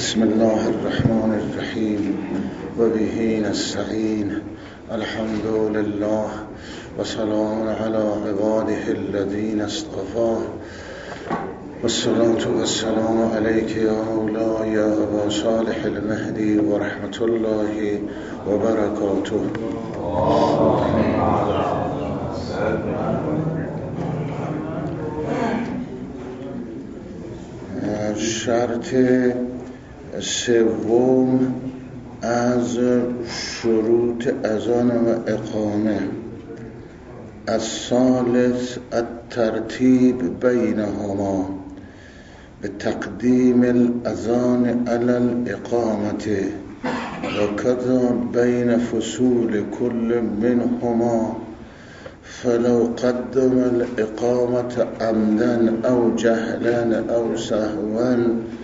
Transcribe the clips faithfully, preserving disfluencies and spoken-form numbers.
بسم الله الرحمن الرحیم و به نستعین. الحمد لله و سلام علی عباده الذین اصطفى و الصلاة و السلام علیک یا مولاي یا ابا صالح المهدی و رحمت الله و برکاته. شرط سوم از شروط اذان و اقامه، الثالث الترتیب بینهما بتقدیم الاذان علی الاقامه و کذا بین فصول کل منهما، فلو قدم الاقامة عمدا او جهلا او سهوا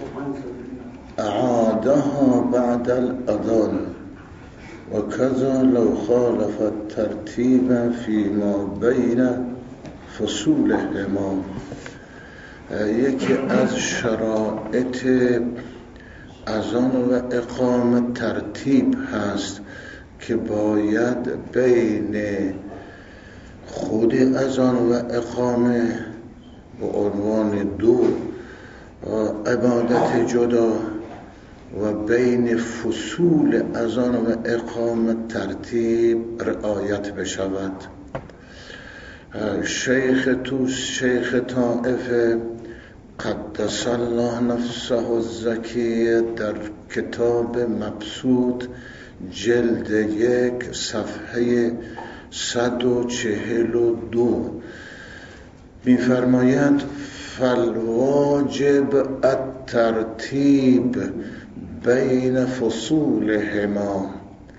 اعادها بعد الاذان وكذا لو خالف الترتیب فيما بین فصولهما. یکی از شرائط اذان و اقامه ترتیب هست که باید بین خود اذان و اقامه به عنوان دو عبادت جدا و بین فصول اذان و اقامه ترتیب رعایت بشود. شیخ توس شیخ طائفه قدس الله نفسه الزکی در کتاب مبسوط جلد یک صفحه صد و چهل و دو می‌فرماید فالواجب الترتیب بین فصولهما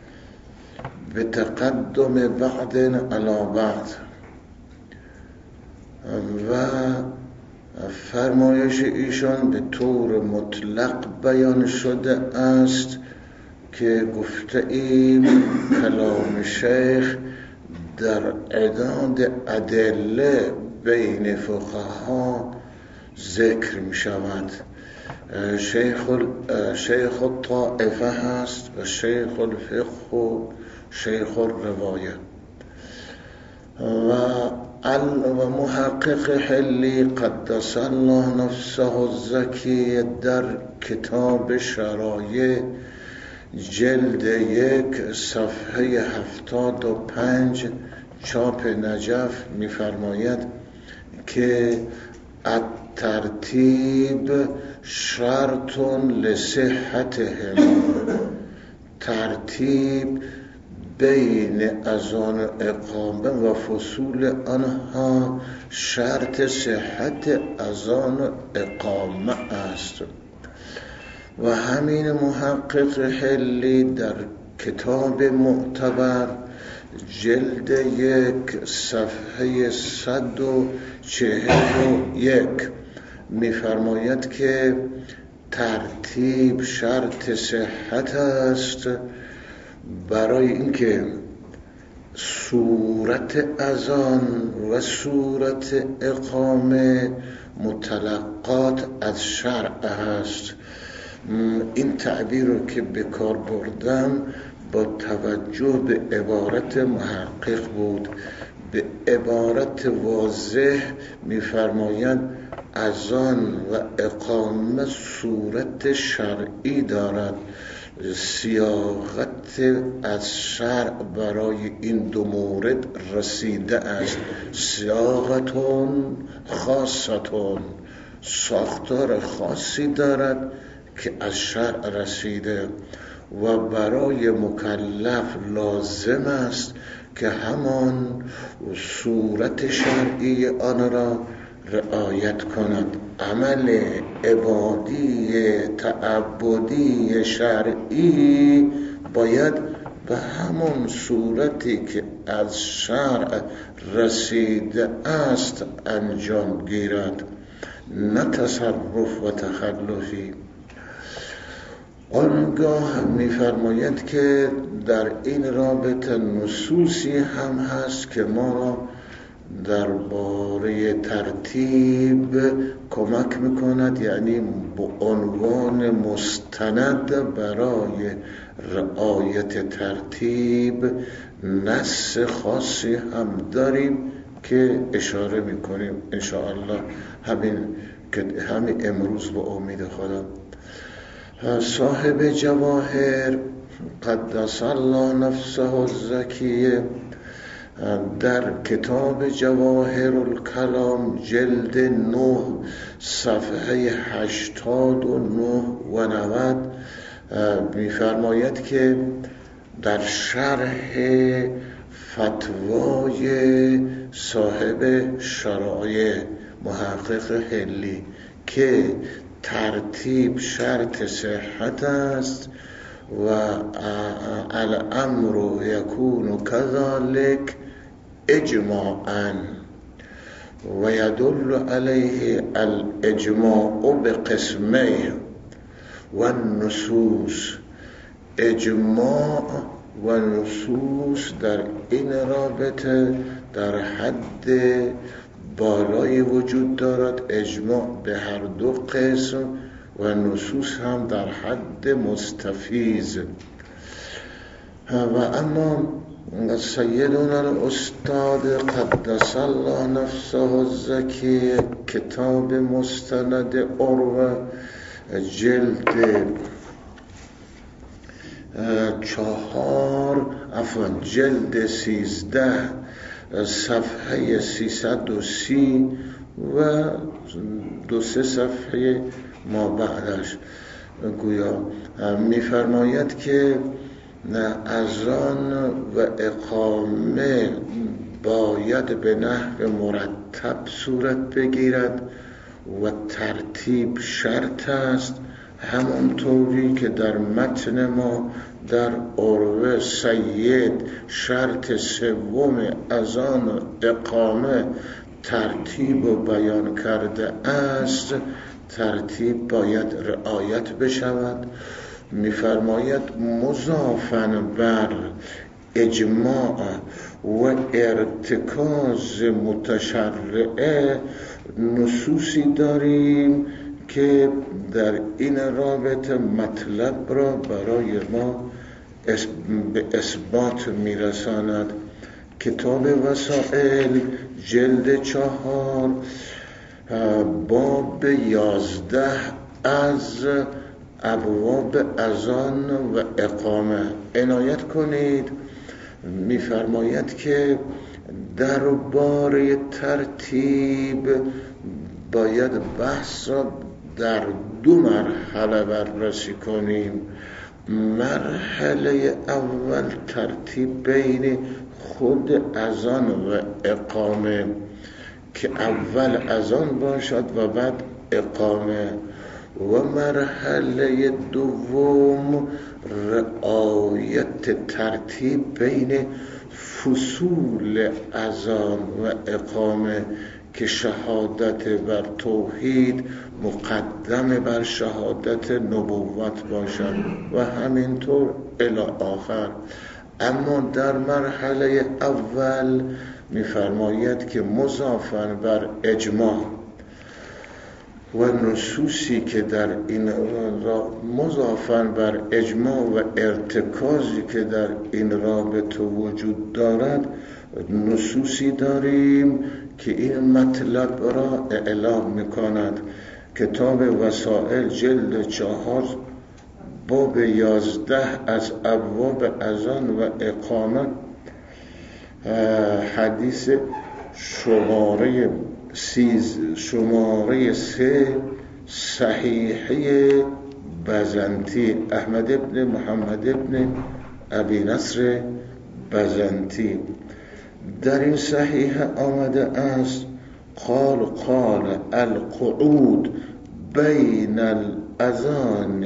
بتقدم بعد علی بعد. و فرمایش ایشان به طور مطلق بیان شده است که گفته ایم کلام شیخ در اعداد ادله بین فقها ذکر می شود. شیخ شیخ الطائفه هست و شیخ الفقه و شیخ الروایه و محقق حلی قدس الله نفسه الزکی در کتاب شرایع جلد یک صفحه هفتاد و پنج چاپ نجف می‌فرماید که الترتیب شرط لصحتهما، ترتیب بین اذان و اقامه و فصول آنها شرط صحت اذان و اقامه است. و همین محقق حلی در کتاب معتبر جلد یک صفحه صد و چهل و یک می‌فرماید که ترتیب شرط صحت است برای اینکه صورت اذان و صورت اقامه متلقات از شرع هست. این تعبیر رو که به کار بردم با توجه به عبارت محقق بود. به عبارت واضح می‌فرماید اذان و اقامه صورت شرعی دارد، سیاقت از شرع برای این دو مورد رسیده است. سیاقتون خاصتون، ساختار خاصی دارد که از شرع رسیده و برای مکلف لازم است که همان صورت شرعی آن را رعایت کند. عمل عبادی تعبدی شرعی باید به همون صورتی که از شرع رسیده است انجام گیرد، نه تصرف و تخلفی. آنگاه می‌فرماید که در این رابطه نصوصی هم هست که ما را درباره ترتیب کمک میکند، یعنی به عنوان مستند برای رعایت ترتیب نص خاصی هم داریم که اشاره میکنیم انشاءالله همین که همین امروز به امید خدا. صاحب جواهر قدس الله نفسه الزکیه در کتاب جواهر الکلام جلد نه صفحه هشتاد و نه و نود می‌فرماید که در شرح فتوای صاحب شرایع محقق حلی که ترتیب شرط صحت است و الامر یکون کذالک اجماعا و یدل علیه الاجماع بقسمه و النصوص. اجماع و نصوص در این رابطه در حد بالایی وجود دارد، اجماع به هر دو قسم و نصوص هم در حد مستفیض. و اما سیدنا الاستاد قدس الله نفسه الزکی کتاب مستند عروه جلد چهار افن جلد سیزده صفحه سیصد و سی و دو سه صفحه ما بعدش گویا می‌فرماید که اذان و اقامه باید به نحو مرتب صورت بگیرد و ترتیب شرط است، همونطوری که در متن ما در عروه سید شرط سوم اذان و اقامه ترتیب و بیان کرده است. ترتیب باید رعایت بشود. می‌فرماید مضافاً بر اجماع و ارتکاز متشرعه نصوصی داریم که در این رابطه مطلب را برای ما به اثبات میرساند. کتاب وسائل جلد چهار باب یازده از ابواب اذان و اقامه عنایت کنید. می‌فرماید که درباره ترتیب باید بحث را در دو مرحله بررسی کنیم. مرحله اول ترتیب بین خود اذان و اقامه که اول اذان باشد و بعد اقامه، و مرحله دوم رعایت ترتیب بین فصول اذان و اقامه که شهادت بر توحید مقدم بر شهادت نبوت باشد و همینطور الی آخر. اما در مرحله اول می‌فرماید که مضافاً بر اجماع و نصوصی که در این را مضافاً بر اجماع و ارتکازی که در این رابطه وجود دارد نصوصی داریم که این مطلب را اعلام می‌کند. کتاب وسائل جلد چهار باب یازده از ابواب اذان و اقامه حدیث شماره سیز شماره سه صحیحه بزنتی احمد ابن محمد ابن ابی نصر بزنتی در این صحیح آمده است قال قال القعود بین الاذان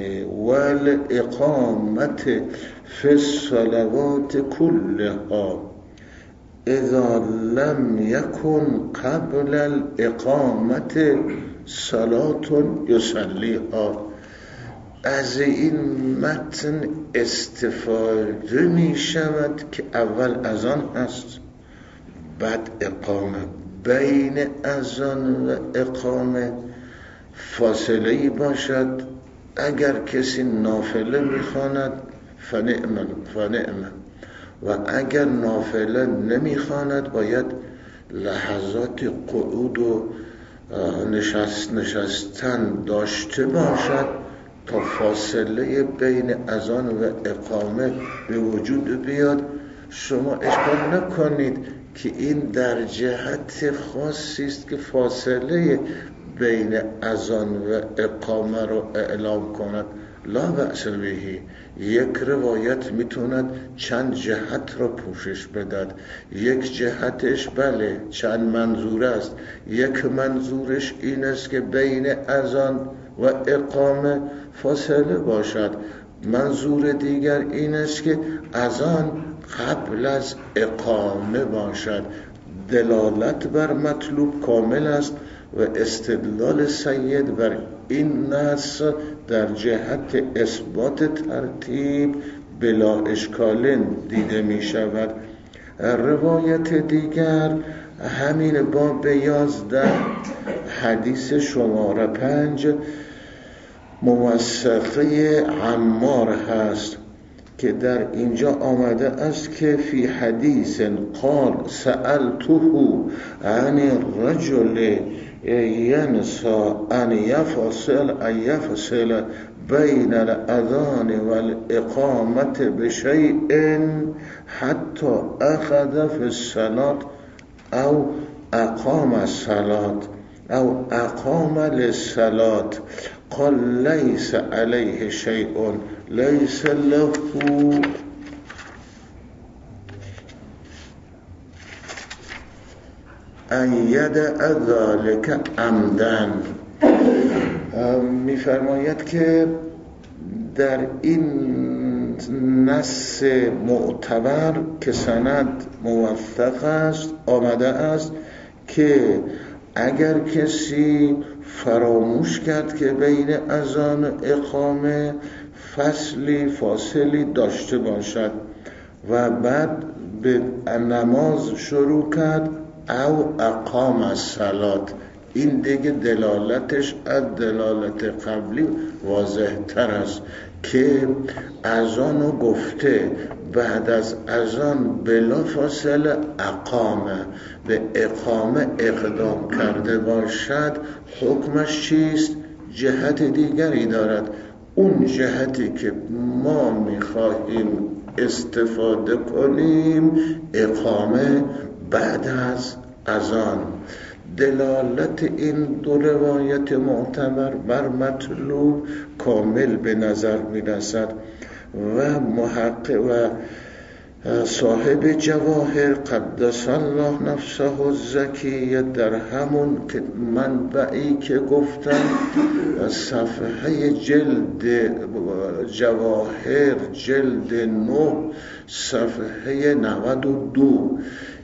والاقامت فی الصلوات كلها اذا لم يكن قبل الاقامت صلاة یصلیها. از این متن استفاده می شود که اول اذان هست، بعد اقامه. بین اذان و اقامه فاصله‌ای باشد. اگر کسی نافله میخواند فنعم فنعم و اگر نافله نمیخواند باید لحظات قعود و نشست نشستن داشته باشد تا فاصله بین اذان و اقامه به وجود بیاد. شما اشکال نکنید که این در جهت خاصی است که فاصله بین اذان و اقامه رو اعلام کند. لا بأس بهی. یک روایت میتوند چند جهت را پوشش بدهد. یک جهتش بله چند منظور است. یک منظورش این است که بین اذان و اقامه فاصله باشد. منظور دیگر این است که اذان قبل از اقامه باشد. دلالت بر مطلوب کامل است و استدلال سید بر این نص در جهت اثبات ترتیب بلا اشکال دیده می شود. روایت دیگر همین باب یازده حدیث شماره پنج موثقه عمار هست که در اینجا آمده است که فی حدیث قال سألته عن الرجل ینسى ان یفصل ان یفصل بین الاذان والاقامه بشیء حتی اخذ فی الصلاة او اقام الصلاة او اقام للصلاة قال لیس علیه شیء لیس له ان یدع ذلک عمدا. میفرماید که در این نص معتبر که سند موثق است آمده است که اگر کسی فراموش کرد که بین اذان و اقامه فصلی فاصلی داشته باشد و بعد به نماز شروع کرد او اقام الصلاة، این دیگه دلالتش از دلالت قبلی واضح تر است که اذانو گفته بعد از اذان بلا فاصله اقامه به اقامه اقدام کرده باشد. حکمش چیست؟ جهت دیگری دارد. اون جهتی که ما میخواهیم استفاده کنیم اقامه بعد از اذان. دلالت این دو روایت معتبر بر مطلوب کامل به نظر میرسد و محقق و صاحب جواهر قدس الله نفسه الزکیه در همون منبعی که گفتم صفحه جلد جواهر جلد نه صفحه نود و دو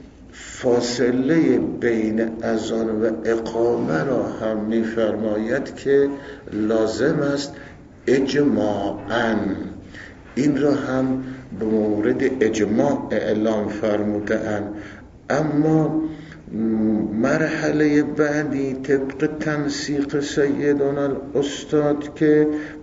فاصله بین اذان و اقامه را هم می‌فرماید که لازم است اجماعاً. این را هم به مورد اجماع اعلام فرموده‌اند. اما مرحله بعدی طبق تنسیق سیدنا الاستاد که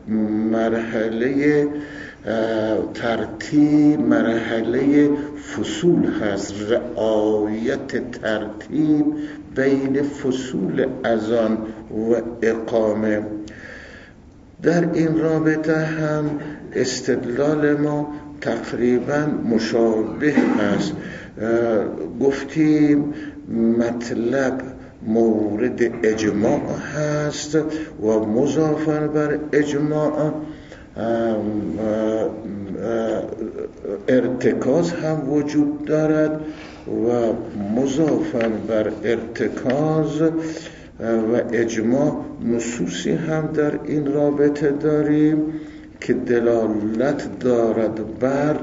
مرحله ترتیب مرحله فصول هست، رعایت ترتیب بین فصول اذان و اقامه. در این رابطه هم استدلال ما تقریبا مشابه است. گفتیم مطلب مورد اجماع هست و مضافاً بر اجماع ارتکاز هم وجود دارد و مضافاً بر ارتکاز و اجماع نصوصی هم در این رابطه داریم که دلالت دارد بر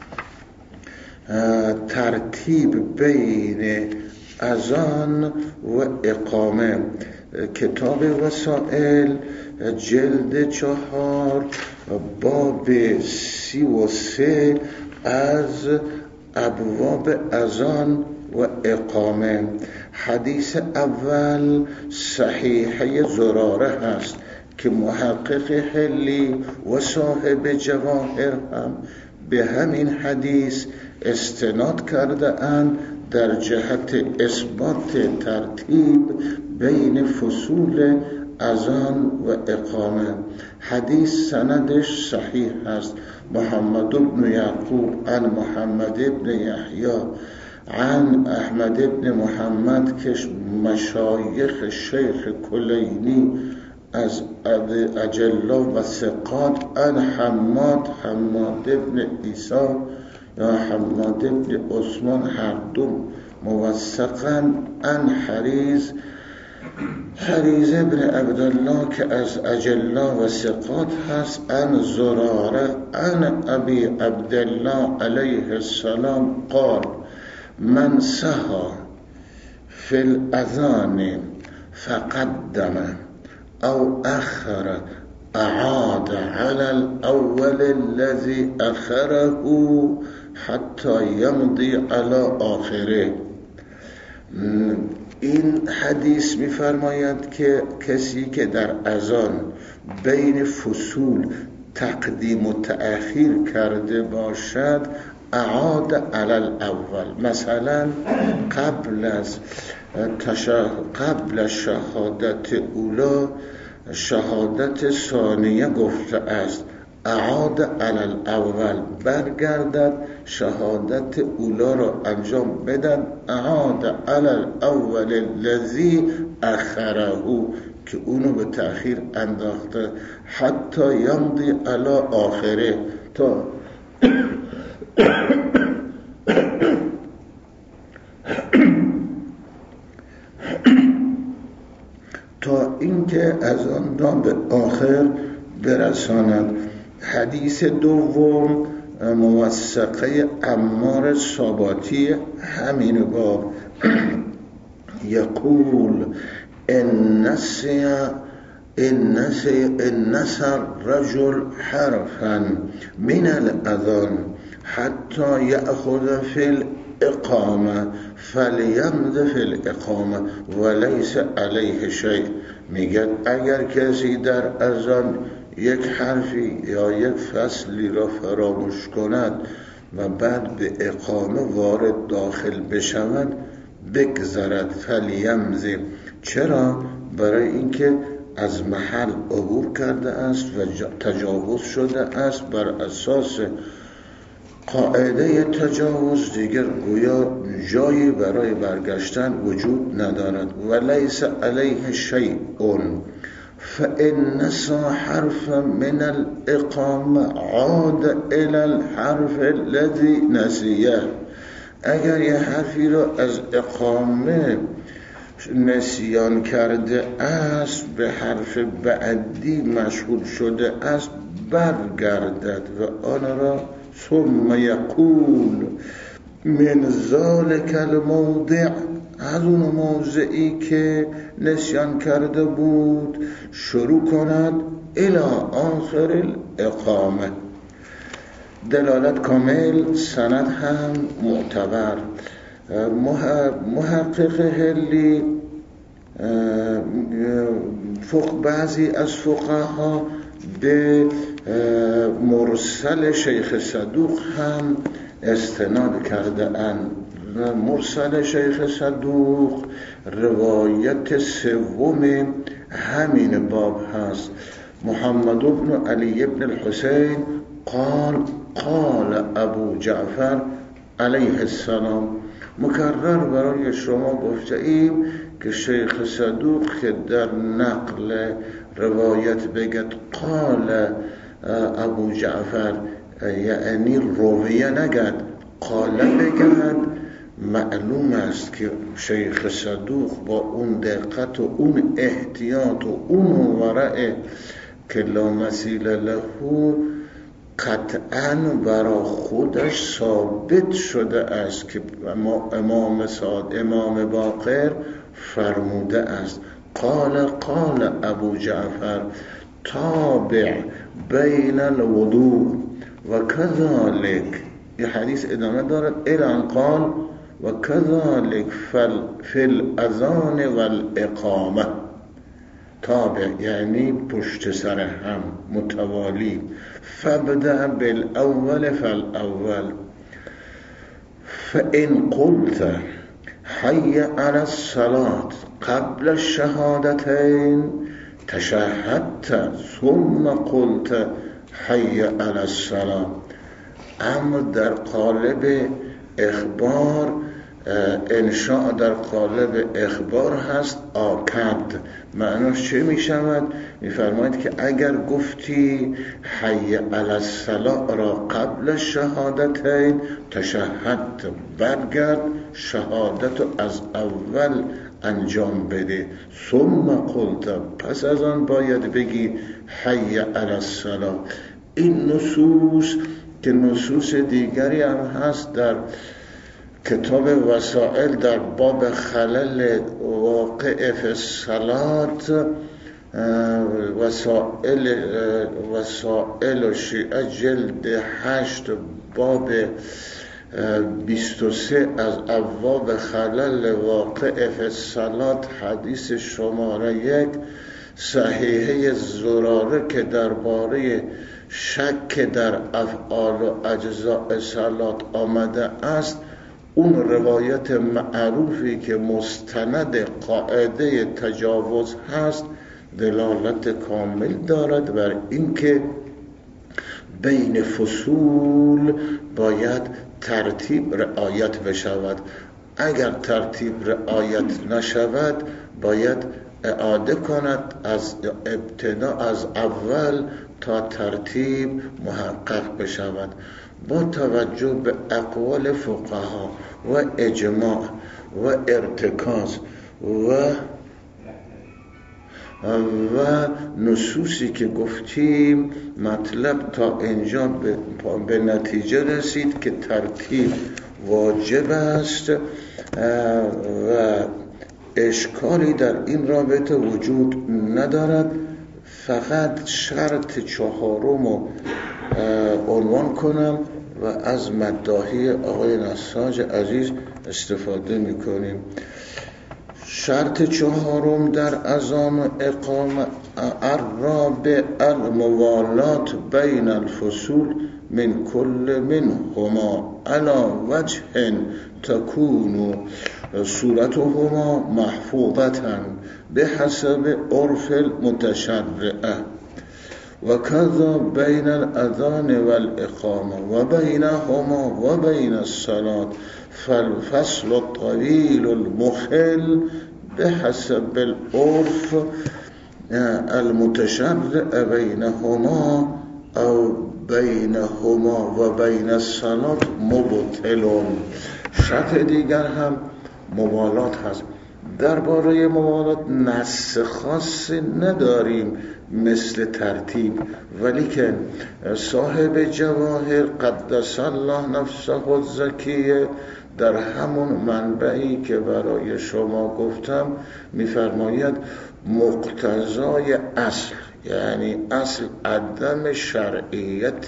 ترتیب بین اذان و اقامه. کتاب وسائل جلد چهار باب سی و سه از ابواب اذان و اقامه. حدیث اول صحیحه زراره هست که محقق حلی و صاحب جواهر هم به همین حدیث استناد کرده اند در جهت اثبات ترتیب بین فصول اذان و اقامه. حدیث سندش صحیح است. محمد بن یعقوب عن محمد بن یحیی عن احمد بن محمد که مشایخ شیخ کلینی از اجلا و ثقات عن حماد حماد بن عیسی یا حماد بن عثمان هر دو موثقا عن حریز حریز ابن عبدالله که از اجلا و ثقات هست عن زراره عن ابی عبدالله علیه السلام قال من سها فی الاذان فقدم او اخر اعاد على الاول الذي اخره حتی یمضی علی آخره. این حدیث می‌فرماید که کسی که در اذان بین فصول تقدیم و تأخیر کرده باشد اعاد علی الاول، مثلا قبل از قبل شهادت اولا شهادت ثانیه گفته است اعاد علی الاول، برگردد شهادت اولا را انجام بدن اعاد علی الاول الذی اخره که اونو به تأخیر انداخته حتی یمضی علی آخره تا تا اینکه از آن را به آخر برساند. حدیث دوم موثقه عمار صاباتی همین باب یقول ان نسی ان نسی ان نسر رجل حرفا من الاذان حتی یأخذ فی الاقامه فلیمض فی الاقامه ولیس علیه شیء. میگه اگر کسی در اذان یک حرفی یا یک فصلی را فراموش کند و بعد به اقامه وارد داخل بشود بگذرد فلیمض. چرا؟ برای اینکه از محل عبور کرده است و تجاوز شده است. بر اساس قاعده تجاوز دیگر گویا جایی برای برگشتن وجود ندارد. ولیس علیه شیء فإن نسى حرف من الإقامة عاد إلى الحرف الذي نسيه. اگر یه حرفی را از اقامه نسیان کرده است به حرف بعدی مشغول شده است برگردد و آن را ثم یقول من ذلك الموضع، از اون موضعی که نسیان کرده بود شروع کند الی آخر الاقامه. دلالت کامل، سند هم معتبر. محقق حلی فقه بعضی از فقها به مرسل شیخ صدوق هم استناد کرده اند. مرسل شیخ صدوق روایت سوم همین باب هست. محمد بن علی بن الحسین قال قال ابو جعفر علیه السلام. مکرر برای شما گفته ایم که شیخ صدوق که در نقل روایت بگد قال ابو جعفر یعنی رویه نگد، قال بگد، معلوم است که شیخ صدوق با اون دقت و اون احتیاط و اون ورع که لا مثیل له قطعاً برا خودش ثابت شده است که امام سعد امام باقر فرموده است قال قال ابو جعفر تابع بین الوضوء و كذلك یه حدیث ادامه دارد الان قال و کذالک فی الاذان و الاقامه تابع، یعنی پشت سر هم متوالی. فبدأ بالاول فالاول فإن قلت حي على الصلاة قبل الشهادتين تشهدت ثم قلت حي على الصلاة. امر در قالب اخبار، انشاء در قالب اخبار هست. آکد معناش چه می شود؟ می فرماید که اگر گفتی حی علی الصلاة را قبل شهادتین تشهدت، برگرد شهادت از اول انجام بده. ثم قلت، پس از آن باید بگی حی علی الصلاة. این نصوص که نصوص دیگری هم هست در کتاب وسائل در باب خلل واقع فی الصلاة، وسائل وسائل و شیعه جلد هشت باب بیست و سه از ابواب خلل واقع فی الصلاة حدیث شماره یک صحیحه زراره که درباره شک در افعال و اجزاء صلات آمده است، اون روایت معروفی که مستند قاعده تجاوز هست دلالت کامل دارد بر اینکه بین فصول باید ترتیب رعایت بشود. اگر ترتیب رعایت نشود باید اعاده کند از ابتدا، از اول تا ترتیب محقق بشود. با توجه به اقوال فقها و اجماع و ارتکاز و و نصوصی که گفتیم، مطلب تا اینجا به, به نتیجه رسید که ترتیب واجب است و اشکالی در این رابطه وجود ندارد. فقط شرط چهارم رو عنوان کنم و از مداحی آقای نساج عزیز استفاده میکنیم. شرط چهارم در اذان و اقامه الرابع الموالات بین الفصول من کل منهما علی وجه تکون صورتهما محفوظة بحسب عرف المتشرع و کذا بین الاذان و الاقامه و بینهما و بین الصلاة فالفصل الطویل المخل بحسب العرف المتشرع بینهما او بینهما و بین الصلاة مبطل. شرط دیگر هم موالات هست. درباره موالات نص خاصی نداریم مثل ترتیب، ولی که صاحب جواهر قدس الله نفسه الزکیه در همون منبعی که برای شما گفتم میفرماید مقتضای اصل، یعنی اصل عدم شرعیت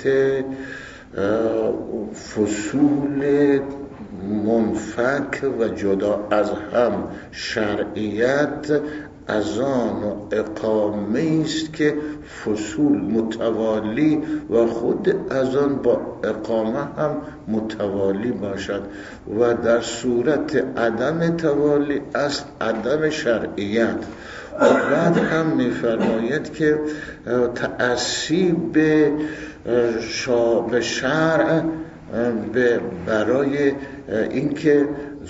فصول منفک و جدا از هم، شرعیت اذان و اقامه است که فصول متوالی و خود اذان با اقامه هم متوالی باشد و در صورت عدم توالی است عدم شرعیت. و بعد هم می‌فرماید که تأسی به شرع به برای اینکه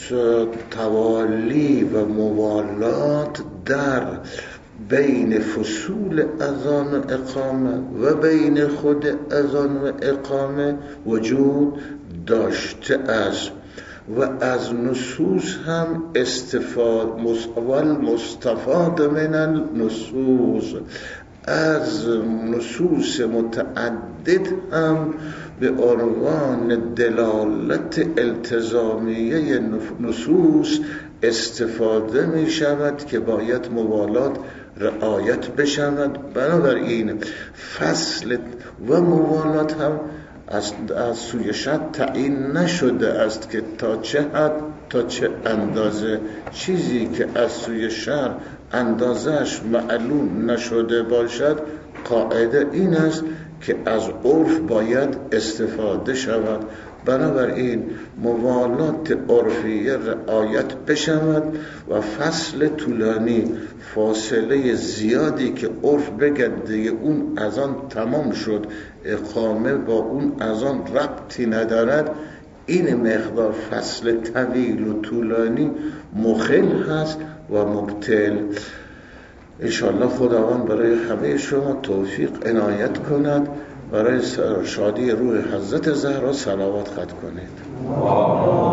توالی و موالات در بین فصول اذان و اقامه و بین خود اذان و اقامه وجود داشته است و از نصوص هم استفاده مستفاد من النصوص، از نصوص متعدد هم به عنوان دلالت التزامیه نصوص استفاده می شود که باید موالات رعایت بشود. بنابراین فصل و موالات هم از, از سوی شرع تعیین نشده است که تا چه حد تا چه اندازه. چیزی که از سوی شرع اندازش معلوم نشده باشد، قاعده این است که از عرف باید استفاده شود. بنابراین موالات عرفیه رعایت بشود و فصل طولانی، فاصله زیادی که عرف بگده اون از آن تمام شد، اقامه با اون از آن ربطی ندارد، این مقدار فصل طویل و طولانی مخل هست و مبتل. انشاءالله خداوند برای همه شما توفیق عنایت کند. برای شادی روح حضرت زهرا صلوات ختم کنید.